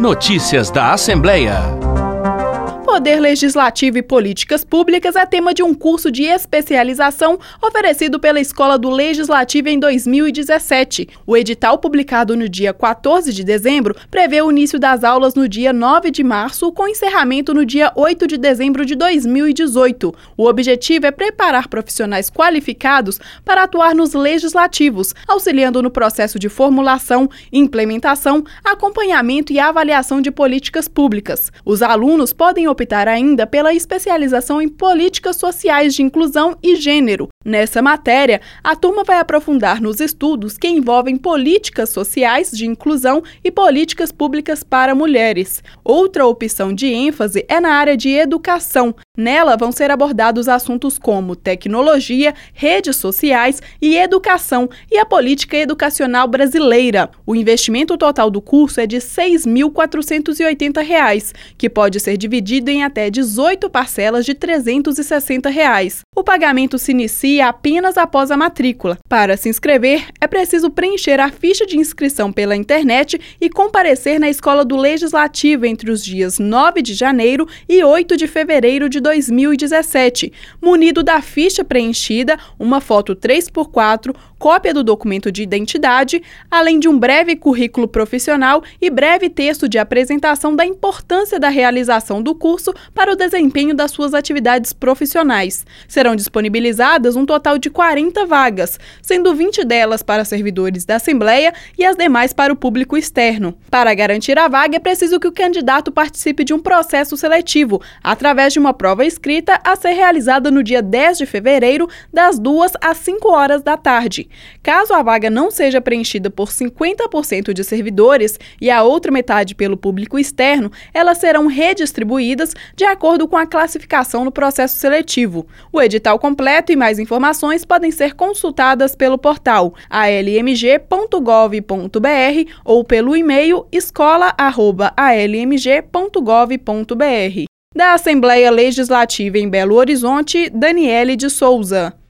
Notícias da Assembleia. Poder Legislativo e Políticas Públicas é tema de um curso de especialização oferecido pela Escola do Legislativo em 2017. O edital, publicado no dia 14 de dezembro, prevê o início das aulas no dia 9 de março, com encerramento no dia 8 de dezembro de 2018. O objetivo é preparar profissionais qualificados para atuar nos legislativos, auxiliando no processo de formulação, implementação, acompanhamento e avaliação de políticas públicas. Os alunos podem optar ainda pela especialização em políticas sociais de inclusão e gênero. Nessa matéria, a turma vai aprofundar nos estudos que envolvem políticas sociais de inclusão e políticas públicas para mulheres. Outra opção de ênfase é na área de educação. Nela vão ser abordados assuntos como tecnologia, redes sociais e educação e a política educacional brasileira. O investimento total do curso é de R$ 6.480, que pode ser dividido em até 18 parcelas de R$ 360. O pagamento se inicia apenas após a matrícula. Para se inscrever, é preciso preencher a ficha de inscrição pela internet e comparecer na Escola do Legislativo entre os dias 9 de janeiro e 8 de fevereiro de 2017, munido da ficha preenchida, uma foto 3x4, cópia do documento de identidade, além de um breve currículo profissional e breve texto de apresentação da importância da realização do curso para o desempenho das suas atividades profissionais. Serão disponibilizadas um total de 40 vagas, sendo 20 delas para servidores da Assembleia e as demais para o público externo. Para garantir a vaga, é preciso que o candidato participe de um processo seletivo, através de uma prova escrita a ser realizada no dia 10 de fevereiro, das 2 às 5 horas da tarde. Caso a vaga não seja preenchida por 50% de servidores e a outra metade pelo público externo, elas serão redistribuídas de acordo com a classificação no processo seletivo. O edital completo e mais informações podem ser consultadas pelo portal almg.gov.br ou pelo e-mail escola@almg.gov.br. Da Assembleia Legislativa em Belo Horizonte, Daniele de Souza.